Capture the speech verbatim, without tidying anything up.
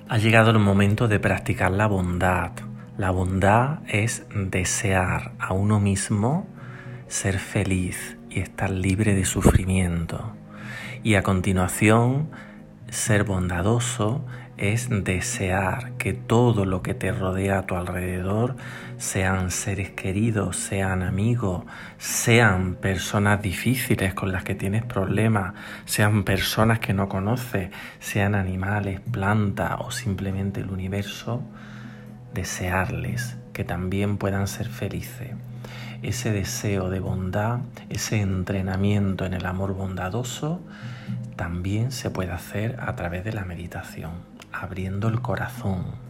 Ha llegado el momento de practicar la bondad. La bondad es desear a uno mismo ser feliz y estar libre de sufrimiento. Y a continuación, ser bondadoso es desear que todo lo que te rodea a tu alrededor, sean seres queridos, sean amigos, sean personas difíciles con las que tienes problemas, sean personas que no conoces, sean animales, plantas o simplemente el universo, desearles que también puedan ser felices. Ese deseo de bondad, ese entrenamiento en el amor bondadoso, también se puede hacer a través de la meditación, abriendo el corazón.